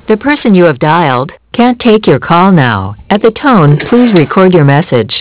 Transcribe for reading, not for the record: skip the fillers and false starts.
The person you have dialed can't take your call now. At the tone, please record your message.